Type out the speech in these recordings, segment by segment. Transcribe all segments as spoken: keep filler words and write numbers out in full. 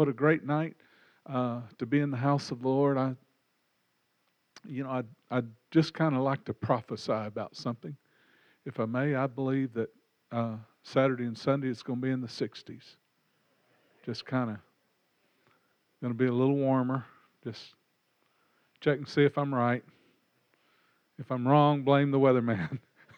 what a great night uh, to be in the house of the Lord. I, you know, I'd, I'd just kind of like to prophesy about something. If I may, I believe that uh, Saturday and Sunday it's going to be in the sixties. Just kind of going to be a little warmer. Just check and see if I'm right. If I'm wrong, blame the weatherman.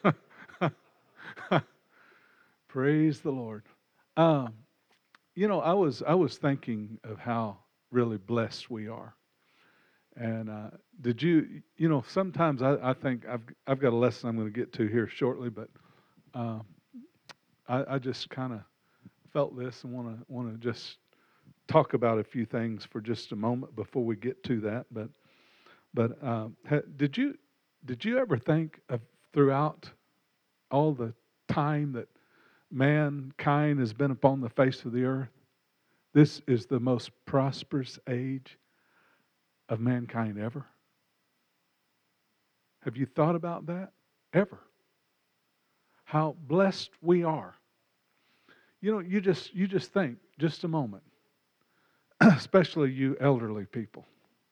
Praise the Lord. Um, you know, I was I was thinking of how really blessed we are. And uh, did you, you know, sometimes I, I think I've I've got a lesson I'm going to get to here shortly, but uh, I, I just kind of felt this and want to want to just talk about a few things for just a moment before we get to that. But but um, ha, did you did you ever think of throughout all the time that mankind has been upon the face of the earth, this is the most prosperous age of mankind ever? Have you thought about that? Ever? How blessed we are. You know, you just you just think, just a moment, especially you elderly people.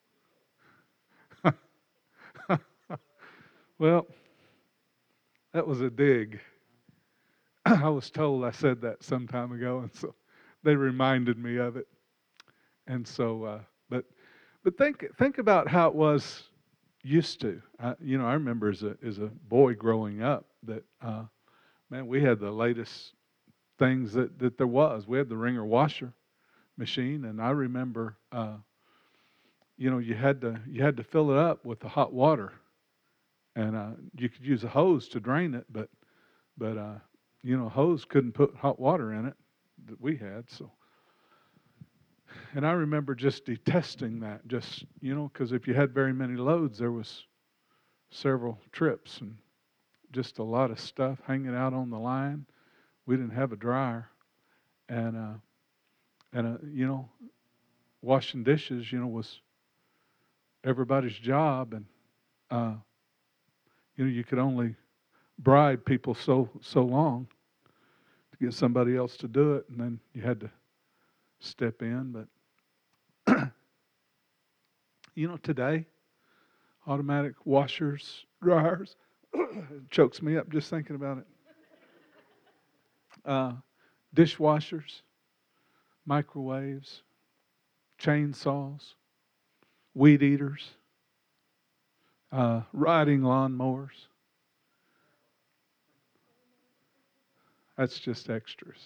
Well, that was a dig. I was told I said that some time ago, and so they reminded me of it. And so, uh, but but think think about how it was used to. I, you know, I remember as a as a boy growing up that uh, man, we had the latest things that, that there was. We had the wringer washer machine, and I remember, uh, you know, you had to you had to fill it up with the hot water, and uh, you could use a hose to drain it, but but uh, you know, a hose couldn't put hot water in it that we had. So, and I remember just detesting that, just you know, because if you had very many loads, there was several trips and just a lot of stuff hanging out on the line. We didn't have a dryer, and uh, and uh, you know, washing dishes, you know, was everybody's job, and uh, you know, you could only bribe people so so long to get somebody else to do it, and then you had to step in. But you know, today, automatic washers, dryers, it chokes me up just thinking about it. Uh, Dishwashers, microwaves, chainsaws, weed eaters, uh, riding lawnmowers. That's just extras.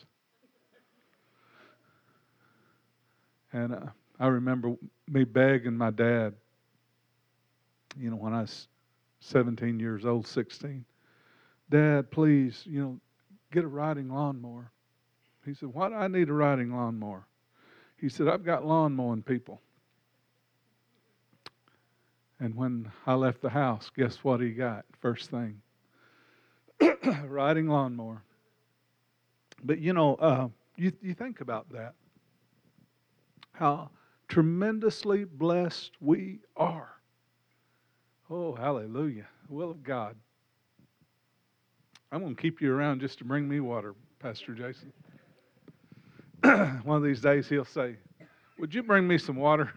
And uh, I remember me begging my dad, you know, when I was seventeen years old, sixteen, Dad, please, you know, get a riding lawnmower. He said, why do I need a riding lawnmower? He said, I've got lawn mowing people. And when I left the house, guess what he got? First thing, riding lawnmower. But you know, uh, you you think about that, how tremendously blessed we are. Oh, hallelujah. The will of God. I'm going to keep you around just to bring me water, Pastor Jason. One of these days he'll say, would you bring me some water?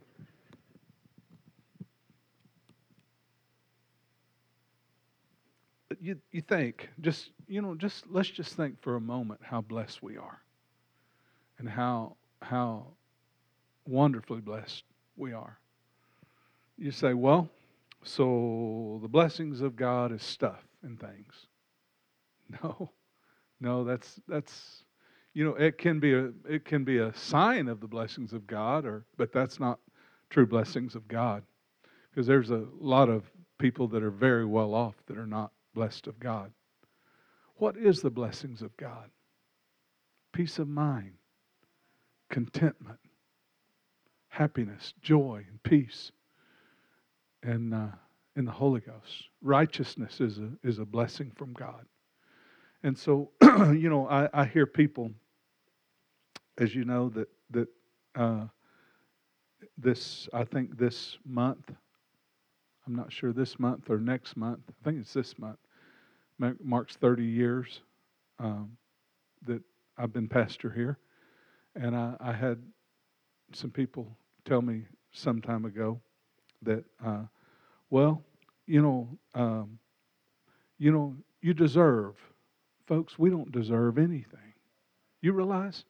you you think, just, you know, just let's just think for a moment how blessed we are and how how wonderfully blessed we are. You say, well, so the blessings of God is stuff and things. No, no, that's that's you know, it can be a it can be a sign of the blessings of God, or but that's not true blessings of God. Because there's a lot of people that are very well off that are not blessed of God. What is the blessings of God? Peace of mind, contentment, happiness, joy, and peace, and uh, in the Holy Ghost. Righteousness is a is a blessing from God. And so, you know, I, I hear people, as you know, that that uh, this I think this month, I'm not sure this month or next month. I think it's this month. Marks thirty years um, that I've been pastor here, and I, I had some people tell me some time ago that, uh, well, you know, um, you know, you deserve. Folks, we don't deserve anything. You realize?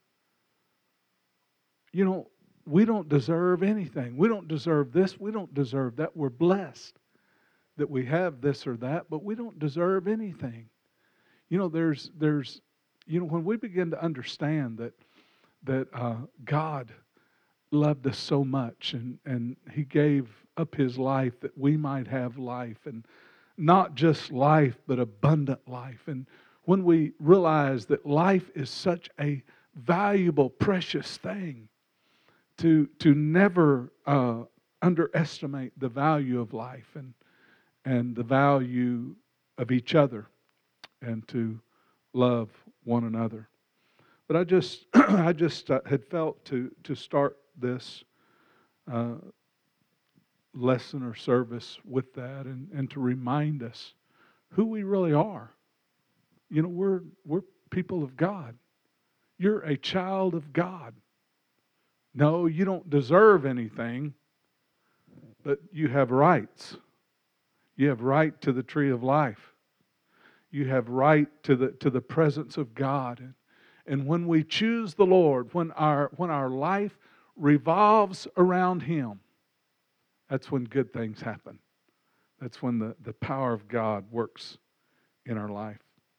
You know, we don't deserve anything. We don't deserve this. We don't deserve that. We're blessed that we have this or that, but we don't deserve anything. You know, there's, there's, you know, when we begin to understand that, that uh, God loved us so much, and, and He gave up His life that we might have life, and not just life, but abundant life. And when we realize that life is such a valuable, precious thing, to to never uh, underestimate the value of life and and the value of each other, and to love one another. But I just I just uh, had felt to to start this uh, lesson or service with that, and, and to remind us who we really are. You know, we're we're people of God. You're a child of God. No, you don't deserve anything, but you have rights. You have right to the tree of life. You have right to the to the presence of God. And, and when we choose the Lord, when our when our life revolves around Him, that's when good things happen. That's when the, the power of God works in our life.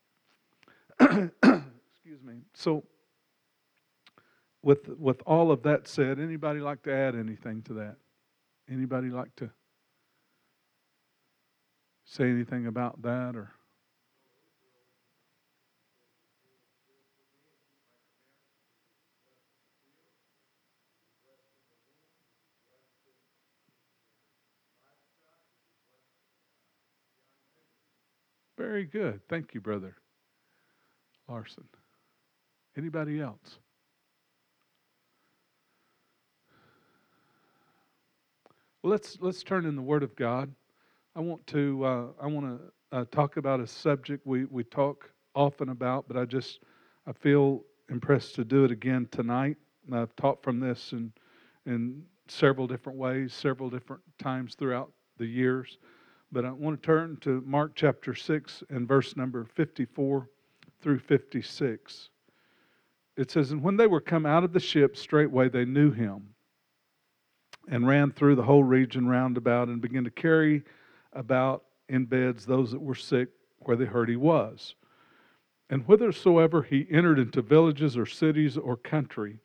Excuse me. So with with all of that said, anybody like to add anything to that? Anybody like to say anything about that? Or very good. Thank you, Brother Larson. Anybody else? Well, let's let's turn in the Word of God. I want to uh, I want to uh, talk about a subject we, we talk often about, but I just I feel impressed to do it again tonight. And I've taught from this in in several different ways, several different times throughout the years. But I want to turn to Mark chapter six and verse number fifty-four through fifty-six. It says, "And when they were come out of the ship, straightway they knew him, and ran through the whole region round about, and began to carry about in beds those that were sick, where they heard he was. And whithersoever he entered into villages or cities or country,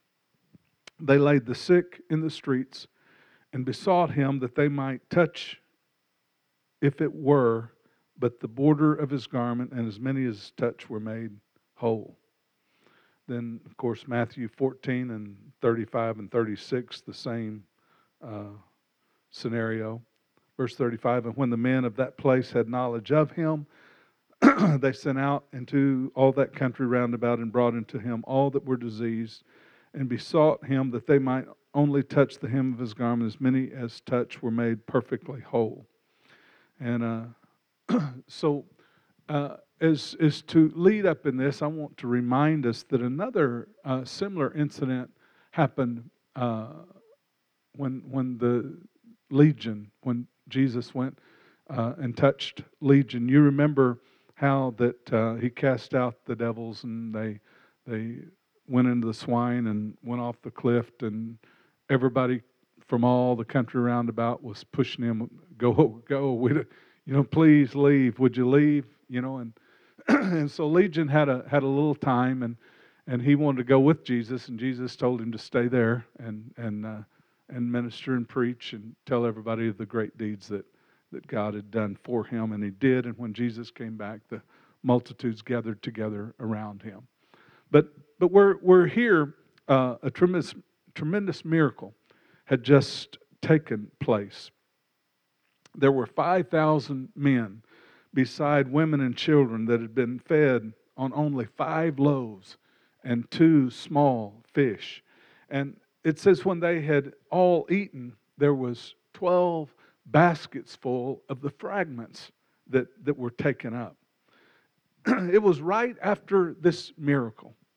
they laid the sick in the streets, and besought him that they might touch, if it were but the border of his garment, and as many as touched were made whole." Then, of course, Matthew fourteen and thirty-five and thirty-six, the same uh, scenario. Verse thirty-five, "And when the men of that place had knowledge of him, they sent out into all that country round about, and brought unto him all that were diseased, and besought him that they might only touch the hem of his garment. As many as touched were made perfectly whole." And uh, so, uh, as, as to lead up in this, I want to remind us that another uh, similar incident happened uh, when when the Legion, when Jesus went uh, and touched Legion. You remember how that uh, he cast out the devils, and they they went into the swine and went off the cliff, and everybody from all the country round about was pushing him, "Go, go, we, you know, please leave. Would you leave?" You know, and and so Legion had a had a little time, and and he wanted to go with Jesus, and Jesus told him to stay there and and uh, and minister and preach and tell everybody of the great deeds that that God had done for him, and he did. And when Jesus came back, the multitudes gathered together around him. But but we're we're here. Uh, a tremendous tremendous miracle had just taken place. There were five thousand men, beside women and children, that had been fed on only five loaves and two small fish. And it says when they had all eaten, there was twelve baskets full of the fragments that, that were taken up. It was right after this miracle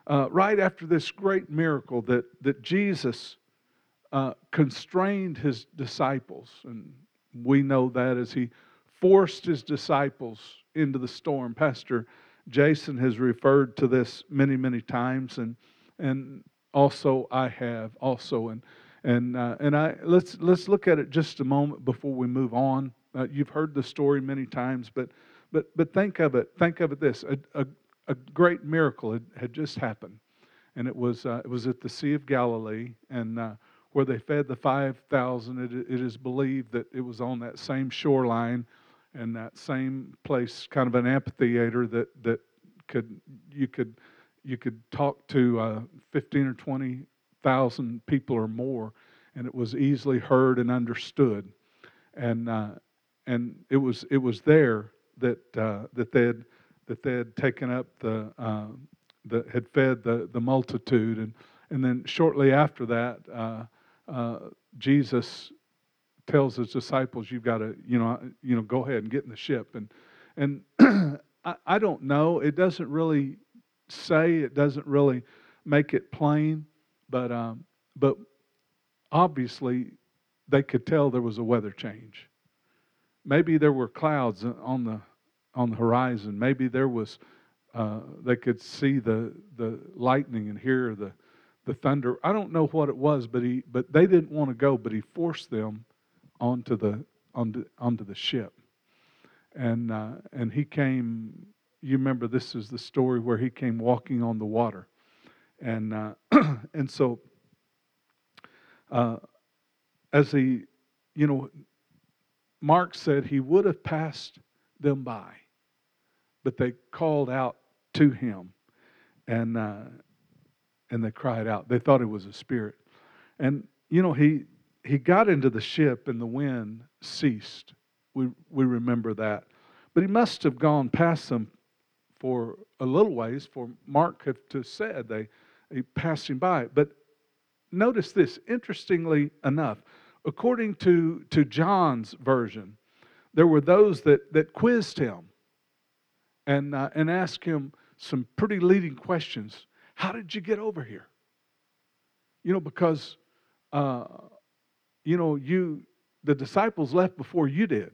uh, right after this great miracle that, that Jesus uh, constrained his disciples, and we know that as he forced his disciples into the storm. Pastor Jason has referred to this many, many times, and and also I have also, and and uh, and I let's let's look at it just a moment before we move on. Uh, you've heard the story many times, but but but think of it. Think of it this: a a, a great miracle had, had just happened, and it was uh, it was at the Sea of Galilee, and uh, where they fed the five thousand. It, it is believed that it was on that same shoreline, and that same place, kind of an amphitheater that that could you could you could talk to uh, fifteen or twenty thousand people or more, and it was easily heard and understood, and uh, and it was it was there that uh, that they had that they had taken up the uh, the had fed the the multitude, and and then shortly after that, uh, uh, Jesus tells his disciples, "You've got to, you know, you know, go ahead and get in the ship." And and I, I don't know. It doesn't really say. It doesn't really make it plain. But um, but obviously, they could tell there was a weather change. Maybe there were clouds on the on the horizon. Maybe there was. Uh, they could see the the lightning and hear the the thunder. I don't know what it was, but he but they didn't want to go. But he forced them onto the onto onto the ship, and uh, and he came. You remember, this is the story where he came walking on the water, and uh, and so uh, as he, you know, Mark said he would have passed them by, but they called out to him, and uh, and they cried out. They thought it was a spirit, and you know he. He got into the ship and the wind ceased. We we remember that. But he must have gone past them for a little ways, for Mark have to said they, they passed him by. But notice this, interestingly enough, according to, to John's version, there were those that, that quizzed him and uh, and asked him some pretty leading questions. How did you get over here? You know, because uh, you know, you the disciples left before you did,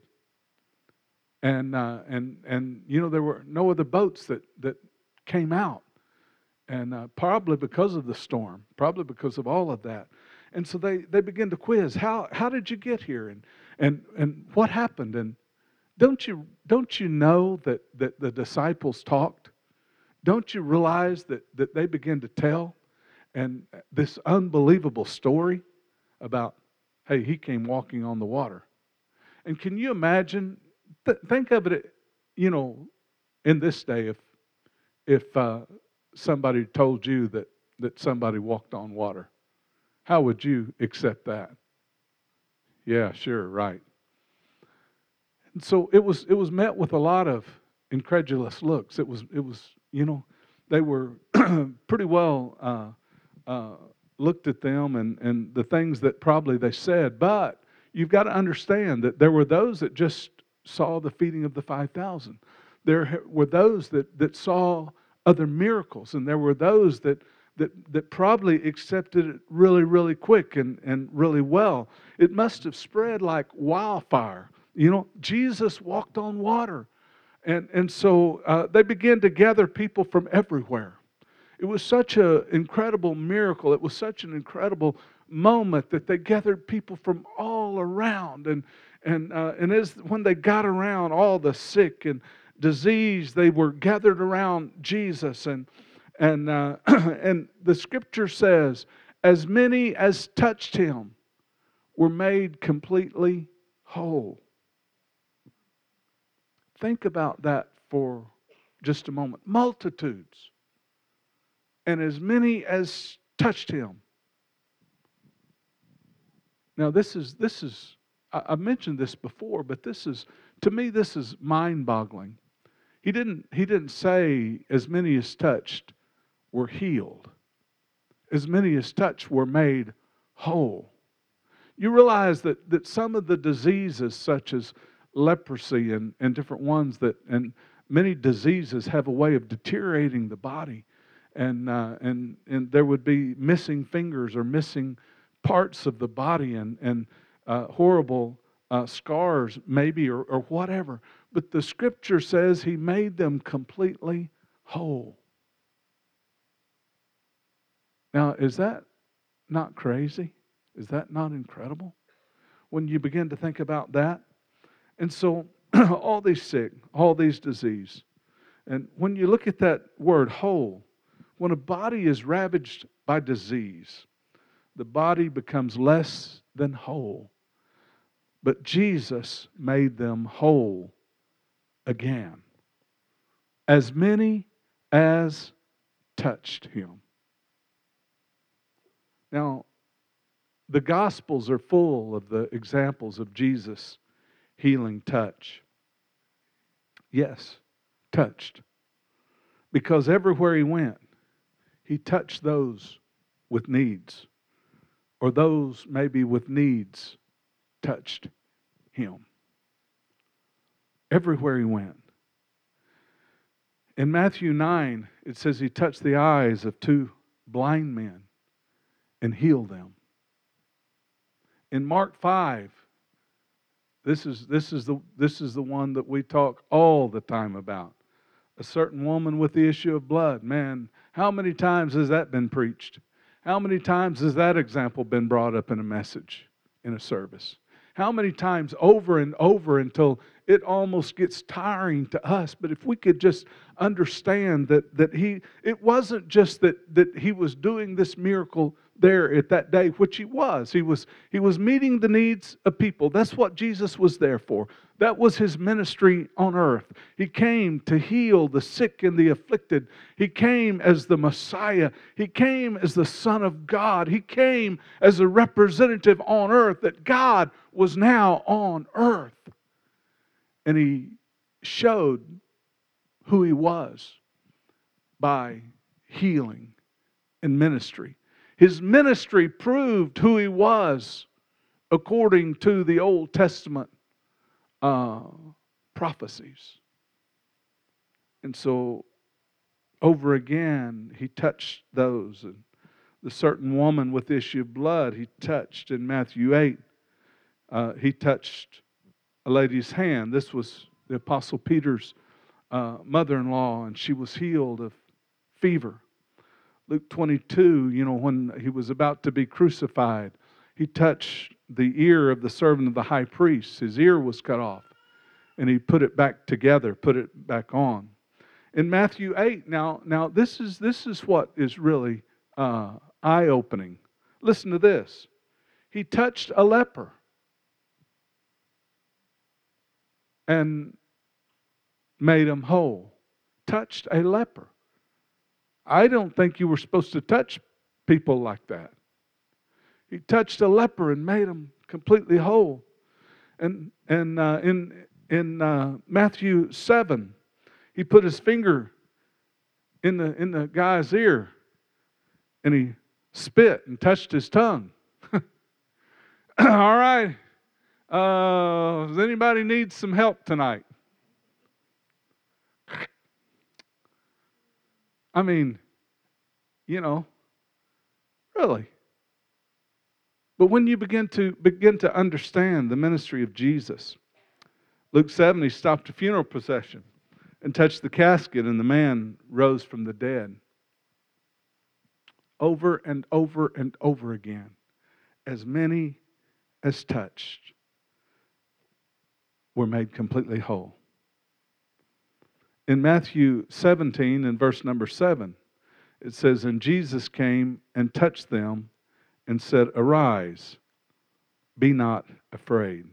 and uh, and and you know there were no other boats that that came out, and uh, probably because of the storm, probably because of all of that, and so they they begin to quiz how how did you get here, and and and what happened, and don't you don't you know that that the disciples talked? Don't you realize that that they begin to tell, and this unbelievable story about. Hey, he came walking on the water. And can you imagine, th- think of it, you know, in this day, if if uh, somebody told you that, that somebody walked on water, how would you accept that? Yeah, sure, right. And so it was it was met with a lot of incredulous looks. It was, it was you know, they were pretty well uh, uh, looked at them and, and the things that probably they said. But you've got to understand that there were those that just saw the feeding of the five thousand. There were those that, that saw other miracles. And there were those that, that, that probably accepted it really, really quick and, and really well. It must have spread like wildfire. You know, Jesus walked on water. And, and so uh, they began to gather people from everywhere. It was such an incredible miracle. It was such an incredible moment that they gathered people from all around. And and uh, and as when they got around, all the sick and diseased, they were gathered around Jesus. And and uh, and the Scripture says, as many as touched him were made completely whole. Think about that for just a moment. Multitudes. And as many as touched him. Now this is, this is, I've mentioned this before, but this is, to me, this is mind-boggling. He didn't, he didn't say as many as touched were healed. As many as touched were made whole. You realize that, that some of the diseases such as leprosy and, and different ones that, and many diseases have a way of deteriorating the body. and uh, and and there would be missing fingers or missing parts of the body, and and uh, horrible uh, scars maybe, or, or whatever. But the Scripture says He made them completely whole. Now, is that not crazy? Is that not incredible? When you begin to think about that. And so all these sick, all these disease. And when you look at that word whole, when a body is ravaged by disease, the body becomes less than whole. But Jesus made them whole again. As many as touched Him. Now, the Gospels are full of the examples of Jesus' healing touch. Yes, touched. Because everywhere He went, He touched those with needs. Or those maybe with needs touched Him. Everywhere He went. In Matthew nine, it says He touched the eyes of two blind men and healed them. In Mark five, this is, this is the, this is the one that we talk all the time about. A certain woman with the issue of blood. Man, how many times has that been preached? How many times has that example been brought up in a message, in a service? How many times over and over until it almost gets tiring to us? But if we could just understand that, that he, it wasn't just that, that He was doing this miracle there at that day, which He was. He was, he was meeting the needs of people. That's what Jesus was there for. That was His ministry on earth. He came to heal the sick and the afflicted. He came as the Messiah. He came as the Son of God. He came as a representative on earth, that God was now on earth. And He showed who He was by healing and ministry. His ministry proved who He was according to the Old Testament uh, prophecies. And so, over again, He touched those. And the certain woman with the issue of blood, He touched in Matthew eight. Uh, he touched a lady's hand. This was the Apostle Peter's uh, mother-in-law, and she was healed of fever. Luke twenty-two, you know, when He was about to be crucified, He touched the ear of the servant of the high priest. His ear was cut off, and He put it back together, put it back on. In Matthew eight, now, now this is this is what is really uh, eye-opening. Listen to this. He touched a leper and made him whole. Touched a leper. I don't think you were supposed to touch people like that. He touched a leper and made him completely whole. And and uh, in in uh, Matthew seven, He put His finger in the in the guy's ear, and He spit and touched his tongue. All right. Uh, does anybody need some help tonight? I mean, you know, really. But when you begin to begin to understand the ministry of Jesus, Luke seven, He stopped a funeral procession and touched the casket, and the man rose from the dead. Over and over and over again, as many as touched were made completely whole. In Matthew seventeen, in verse number seven, it says, "And Jesus came and touched them and said, 'Arise, be not afraid.'"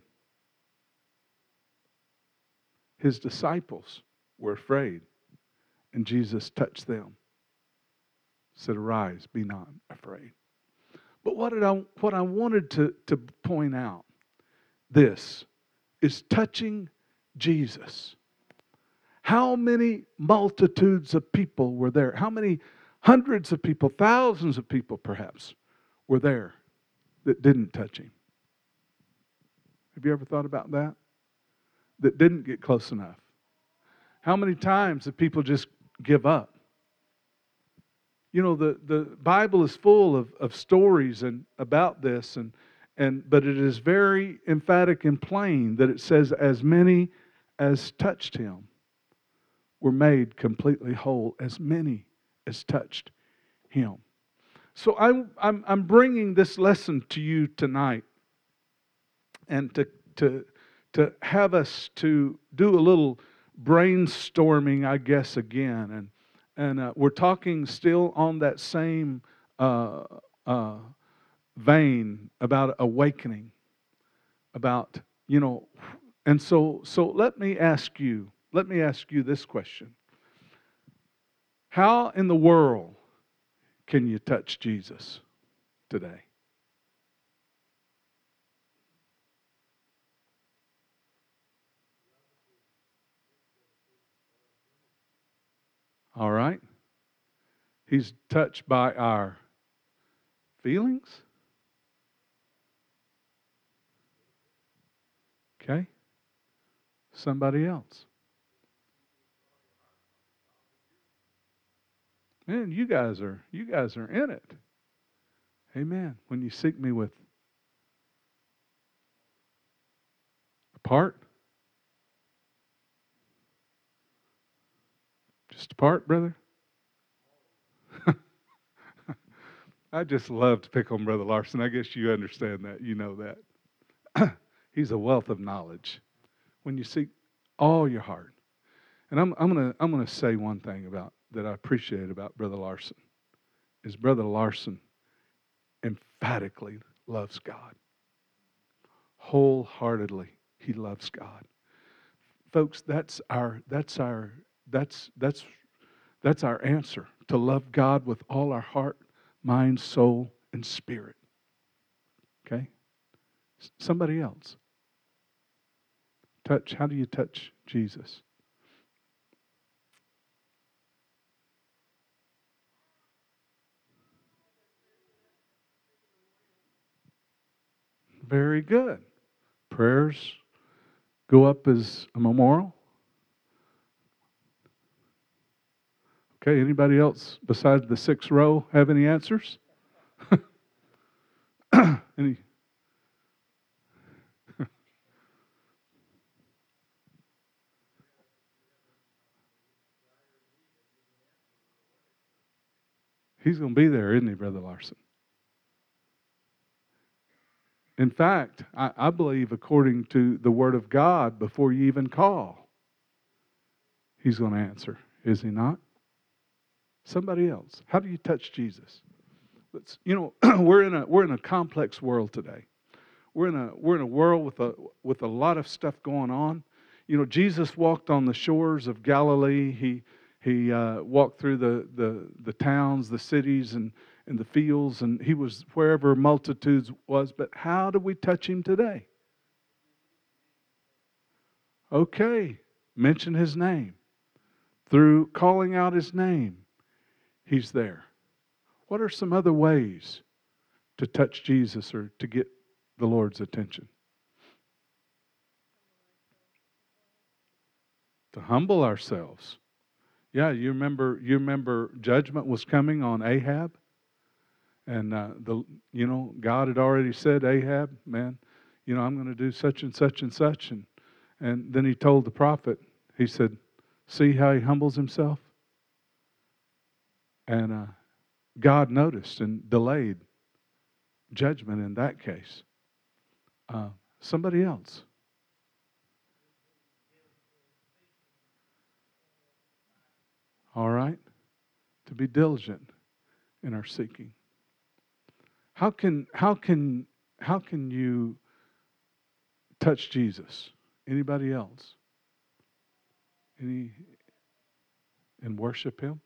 His disciples were afraid, and Jesus touched them. Said, "Arise, be not afraid." But what did I what I wanted to, to point out, this is touching Jesus. How many multitudes of people were there? How many hundreds of people, thousands of people perhaps, were there that didn't touch Him? Have you ever thought about that? That didn't get close enough. How many times did people just give up? You know, the, the Bible is full of, of stories and about this, and, and but it is very emphatic and plain that it says, as many as touched him were made completely whole, as many as touched him. So I'm, I'm, I'm bringing this lesson to you tonight, and to, to, to have us to do a little brainstorming, I guess, again. And, and uh, we're talking still on that same uh, uh, vein about awakening, about, you know, and so, so let me ask you, let me ask you this question. How in the world can you touch Jesus today? All right? He's touched by our feelings. Okay? Somebody else. Man, you guys are you guys are in it. Amen. When you seek me with a part, just a part, brother. I just love to pick on Brother Larson. I guess you understand that. You know that. He's a wealth of knowledge. When you seek all your heart. And I'm I'm gonna I'm gonna say one thing about that I appreciate about Brother Larson is Brother Larson emphatically loves God. Wholeheartedly, he loves God. Folks, that's our that's our that's that's that's our answer, to love God with all our heart, mind, soul, and spirit. Okay? Somebody else. Touch. How do you touch Jesus? Very good. Prayers go up as a memorial. Okay, anybody else besides the sixth row have any answers? Any? He's going to be there, isn't he, Brother Larson? In fact, I, I believe according to the Word of God, before you even call, he's going to answer. Is he not? Somebody else. How do you touch Jesus? Let's, you know, we're in a we're in a complex world today. We're in a we're in a world with a with a lot of stuff going on. You know, Jesus walked on the shores of Galilee. He he uh, walked through the, the the towns, the cities, and and the fields, and he was wherever multitudes was. But how do we touch him today? Okay, mention his name. Through calling out his name, he's there. What are some other ways to touch Jesus or to get the Lord's attention? To humble ourselves. Yeah, you remember you remember judgment was coming on Ahab, and uh, the you know God had already said, Ahab, man, you know I'm going to do such and such and such, and and then he told the prophet, he said, see how he humbles himself, and uh, God noticed and delayed judgment in that case. Uh, somebody else. All right, to be diligent in our seeking. How can how can how can you touch Jesus? Anybody else? Any and worship him?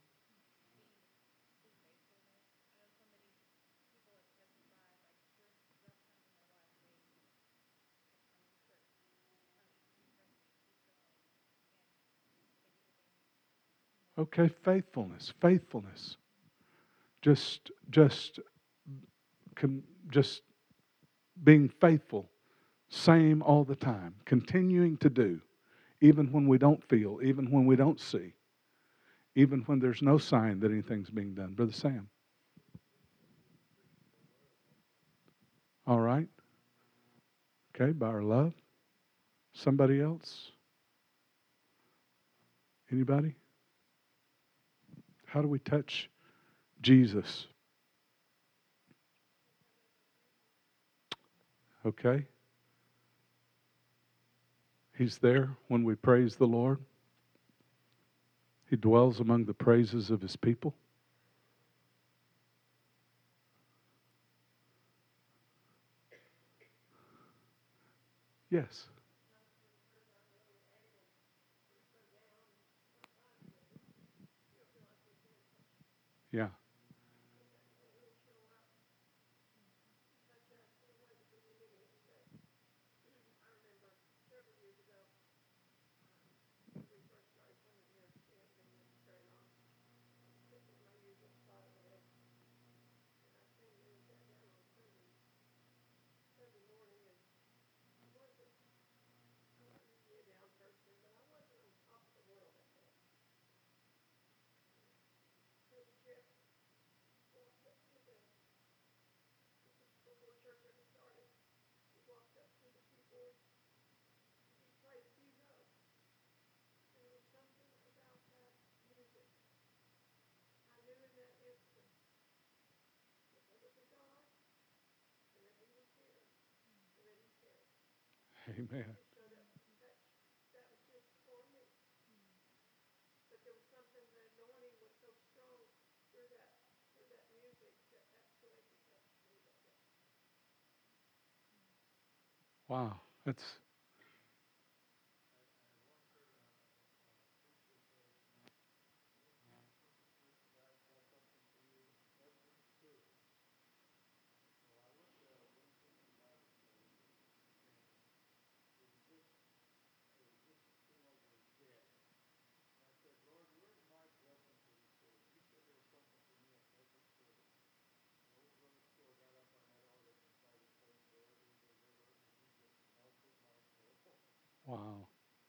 Okay, faithfulness, faithfulness. Just just com, just being faithful, same all the time, continuing to do, even when we don't feel, even when we don't see. even when there's no sign that anything's being done. Brother Sam. All right. Okay, by our love. Somebody else? Anybody? How do we touch Jesus? Okay. He's there when we praise the Lord. He dwells among the praises of His people. Yes. Yeah. Amen. Wow. That's wow.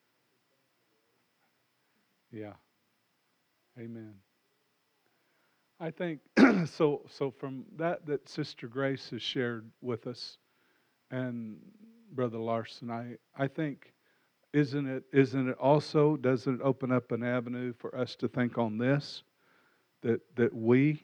Yeah. Amen. I think so so from that that Sister Grace has shared with us and Brother Larson, I, I think isn't it isn't it also doesn't it open up an avenue for us to think on this that that we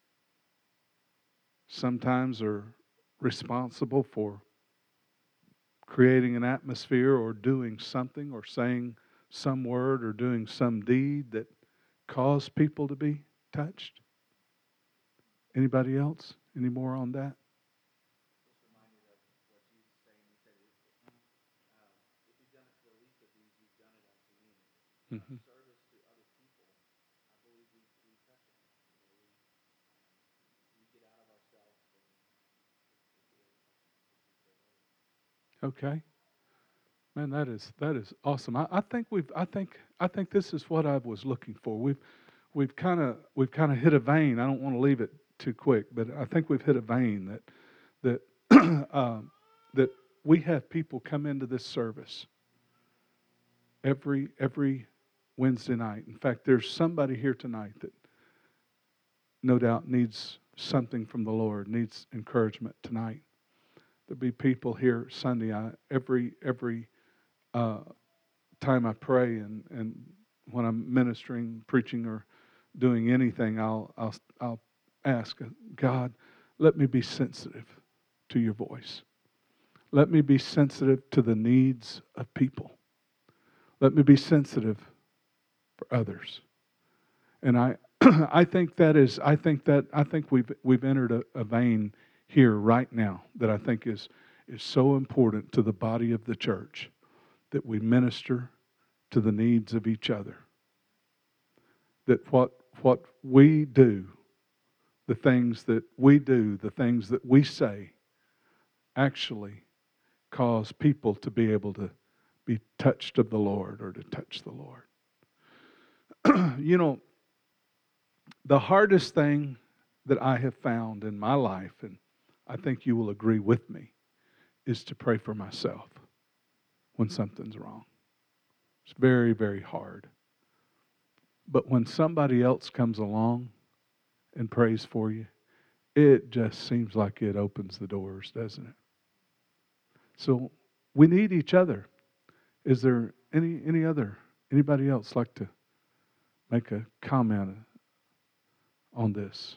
sometimes are responsible for creating an atmosphere or doing something or saying some word or doing some deed that cause people to be touched? Anybody else? Any more on that? Hmm. Okay. Man, that is that is awesome. I, I think we've I think I think this is what I was looking for. We've we've kind of we've kind of hit a vein. I don't want to leave it too quick, but I think we've hit a vein that that um, that we have people come into this service every every Wednesday night. In fact, there's somebody here tonight that no doubt needs something from the Lord, needs encouragement tonight. There'll be people here Sunday. I, every every uh, time I pray and, and when I'm ministering, preaching, or doing anything, I'll I'll I'll ask God, let me be sensitive to your voice. Let me be sensitive to the needs of people. Let me be sensitive for others. And I I think that is I think that I think we've we've entered a, a vein here right now that I think is is so important to the body of the church that we minister to the needs of each other. That what what we do, the things that we do, the things that we say actually cause people to be able to be touched of the Lord or to touch the Lord. You know, the hardest thing that I have found in my life, and I think you will agree with me, is to pray for myself when something's wrong. It's very, very hard. But when somebody else comes along and prays for you, it just seems like it opens the doors, doesn't it? So we need each other. Is there any any other anybody else like to make a comment on this?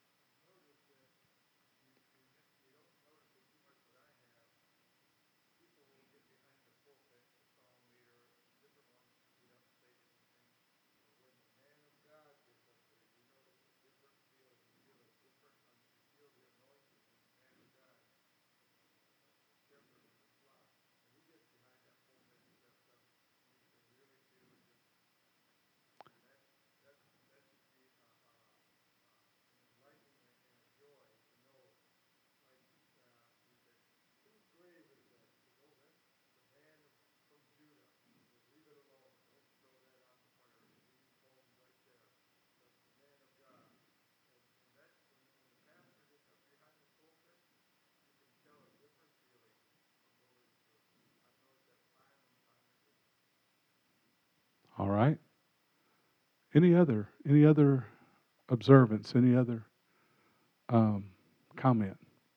All right. Any other any other observance? Any other um, comment?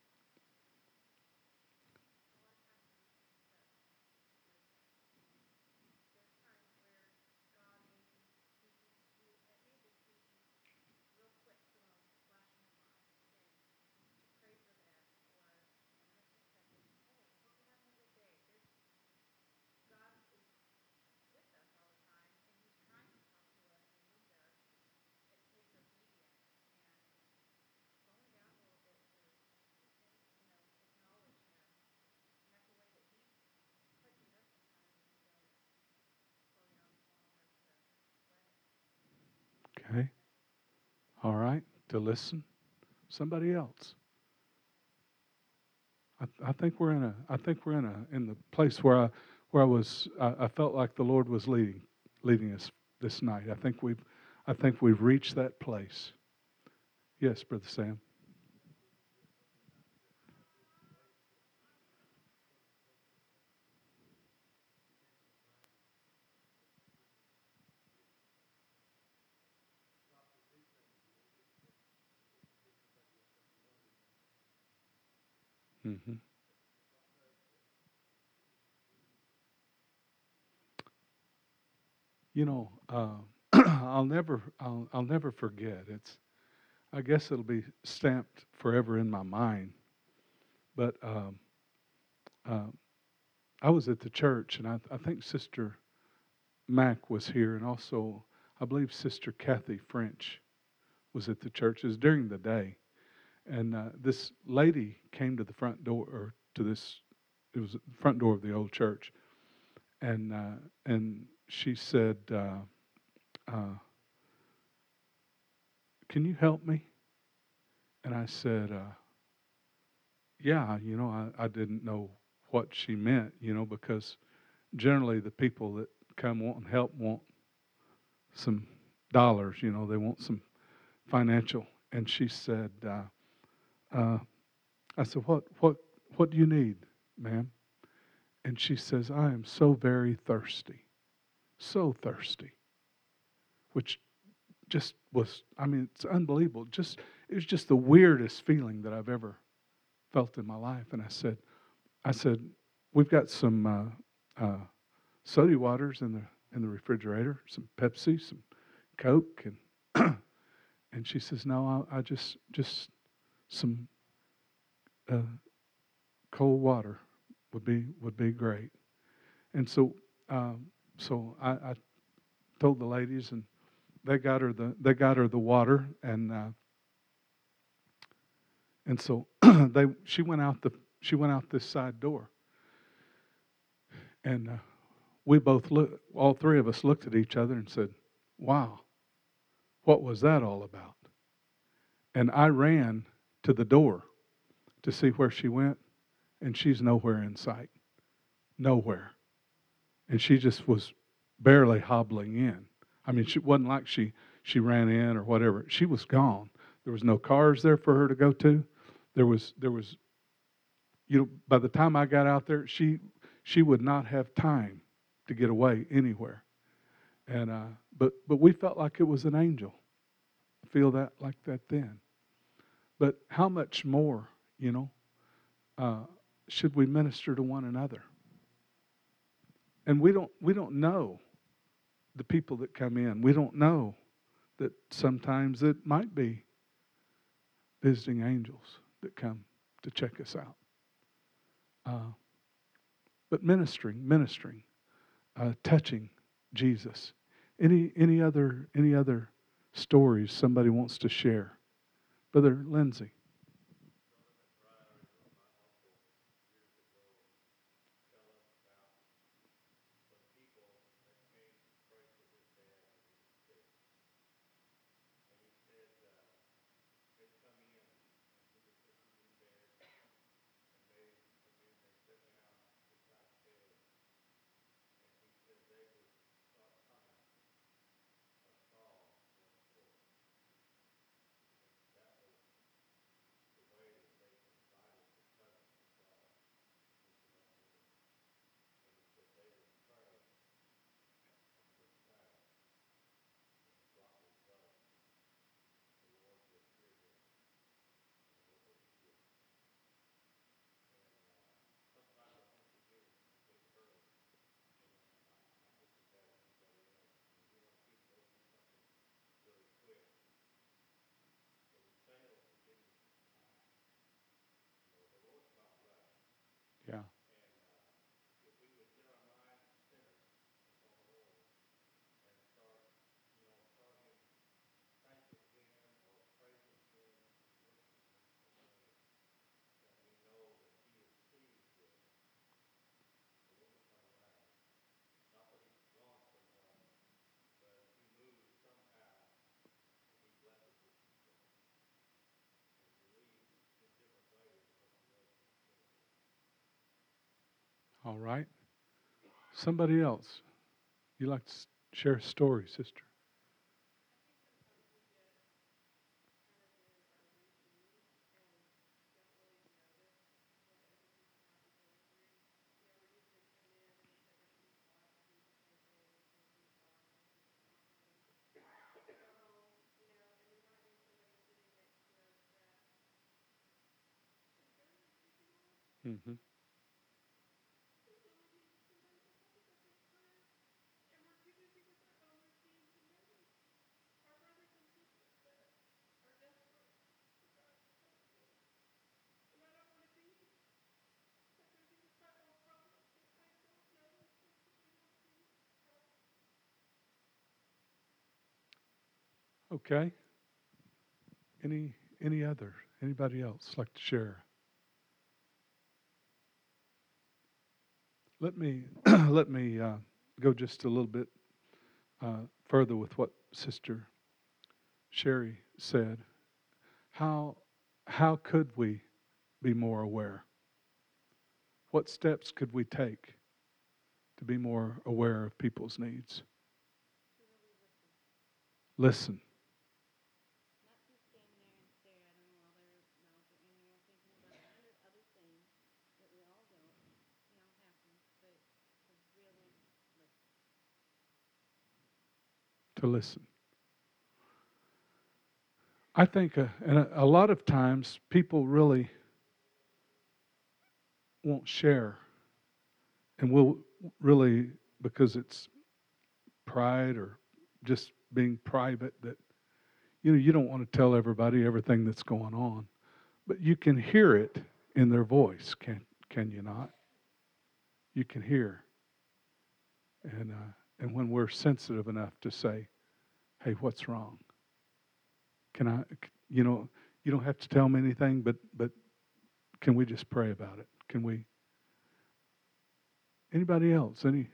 Okay. All right. To listen. Somebody else. I, I think we're in a. I think we're in a in the place where I where I was. I, I felt like the Lord was leading leading us this night. I think we've. I think we've reached that place. Yes, Brother Sam. hmm You know, uh, I'll never. I'll, I'll never forget. It's. I guess it'll be stamped forever in my mind. But um, uh, I was at the church, and I, I think Sister Mack was here, and also I believe Sister Kathy French was at the church. It was during the day, and uh, this lady came to the front door, or to this, it was the front door of the old church, and uh, and she said, uh, uh, "Can you help me?" And I said, uh, "Yeah." You know, I, I didn't know what she meant, you know, because generally the people that come wanting help want some dollars, you know, they want some financial. And she said, uh, uh, I said, what, what, what do you need, ma'am? And she says, I am so very thirsty, so thirsty, which just was, I mean, it's unbelievable. Just, it was just the weirdest feeling that I've ever felt in my life. And I said, I said, we've got some uh, uh, soda waters in the in the refrigerator, some Pepsi, some Coke, and and she says, no, I, I just just some uh, cold water would be would be great. And so um, so I, I told the ladies, and they got her the they got her the water, and uh, and so they she went out the she went out this side door, and uh, we both look all three of us looked at each other and said, "Wow, what was that all about?" And I ran to the door to see where she went, and she's nowhere in sight, nowhere, and she just was barely hobbling in. I mean, it wasn't like she she ran in or whatever. She was gone. There was no cars there for her to go to. There was there was you know by the time I got out there, she she would not have time to get away anywhere. And uh, But but we felt like it was an angel. Feel that like that then. But how much more, you know, uh, should we minister to one another? And we don't we don't know the people that come in. We don't know that sometimes it might be visiting angels that come to check us out. Uh, but ministering, ministering, uh, touching Jesus. Any any other any other stories somebody wants to share? Brother Lindsay. Yeah. All right. Somebody else. You like to share a story, sister? Mm-hmm. Okay. Any any other? Anybody else like to share? Let me let me uh, go just a little bit uh, further with what Sister Sherry said. How how could we be more aware? What steps could we take to be more aware of people's needs? Listen. To listen. I think, uh, and a, a lot of times people really won't share, and will really because it's pride or just being private that you know you don't want to tell everybody everything that's going on, but you can hear it in their voice, can can you not? You can hear, and uh, and when we're sensitive enough to say, "Hey, what's wrong? Can I?" You know, you don't have to tell me anything, but but can we just pray about it? Can we? Anybody else? Any?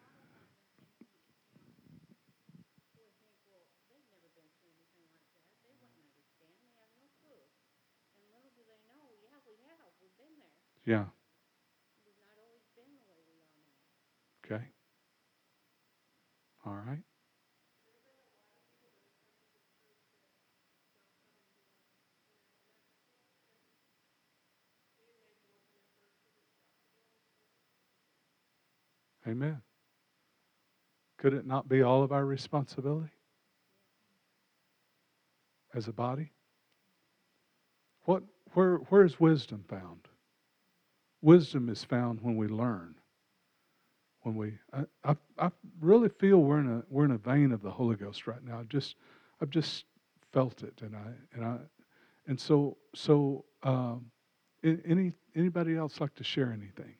Yeah. Okay. All right. Amen. Could it not be all of our responsibility? as a body? What, where, where is wisdom found? Wisdom is found when we learn. When we, I, I, I really feel we're in a we're in a vein of the Holy Ghost right now. Just, I've just felt it, and I and I, and so so. Um, any anybody else like to share anything?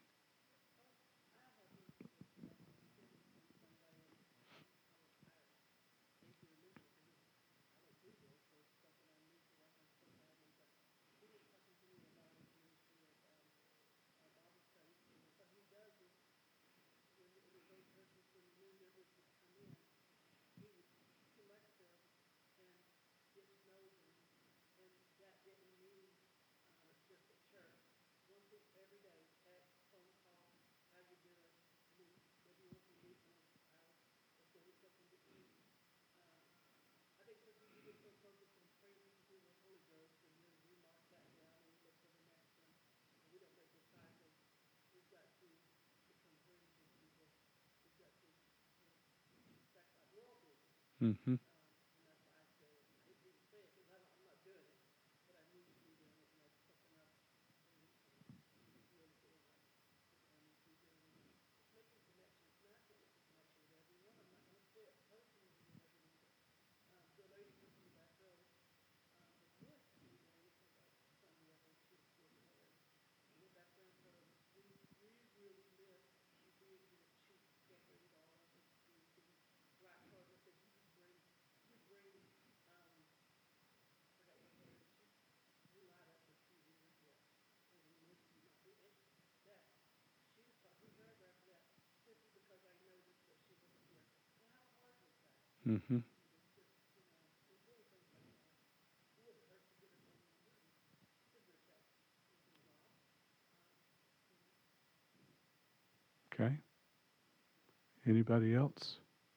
Mm-hmm. Mm-hmm. Okay. Anybody else?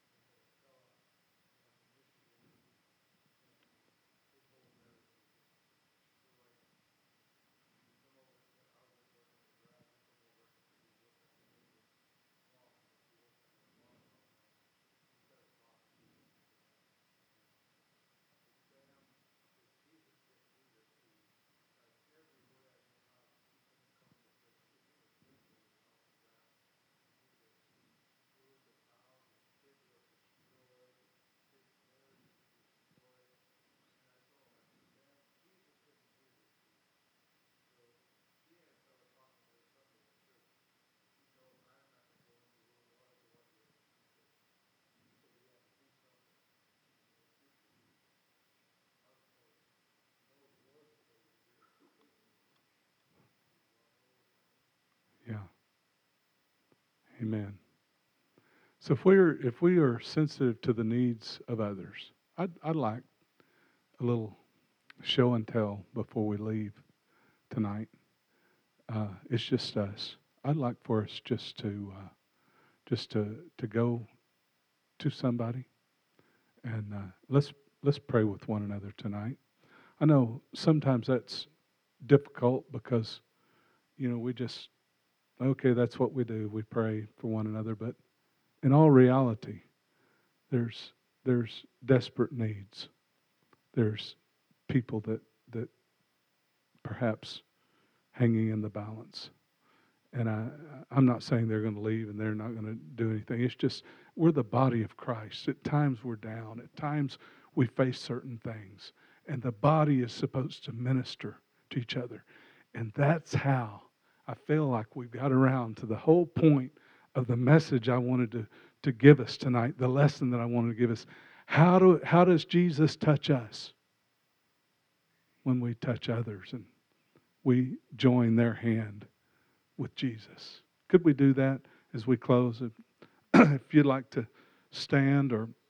Yeah. Amen. So if we're if we are sensitive to the needs of others, I'd I'd like a little show and tell before we leave tonight. Uh, it's just us. I'd like for us just to uh, just to to go to somebody and uh, let's let's pray with one another tonight. I know sometimes that's difficult because you know we just okay, that's what we do. We pray for one another, but in all reality, there's there's desperate needs. There's people that that perhaps hanging in the balance. And I, I'm not saying they're going to leave and they're not going to do anything. It's just we're the body of Christ. At times we're down. At times we face certain things. And the body is supposed to minister to each other. And that's how I feel like we've got around to the whole point of the message I wanted to, to give us tonight, the lesson that I wanted to give us. How do how does Jesus touch us? When we touch others and we join their hand with Jesus. Could we do that as we close? If you'd like to stand or